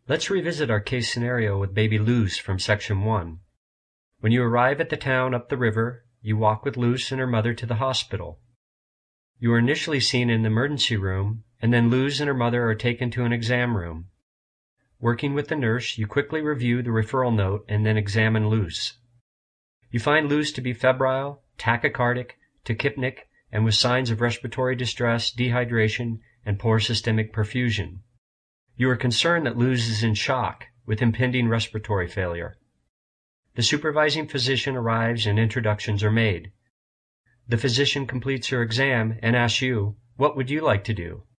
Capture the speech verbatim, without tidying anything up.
Let's revisit our case scenario with baby Luz from section one. When you arrive at the town up the river, you walk with Luz and her mother to the hospital. You are initially seen in the emergency room, and then Luz and her mother are taken to an exam room. Working with the nurse, you quickly review the referral note and then examine Luz. You find Luz to be febrile, tachycardic, tachypnic, and with signs of respiratory distress, dehydration, and poor systemic perfusion. You are concerned that Luz is in shock, with impending respiratory failure. The supervising physician arrives and introductions are made. The physician completes her exam and asks you, "What would you like to do?"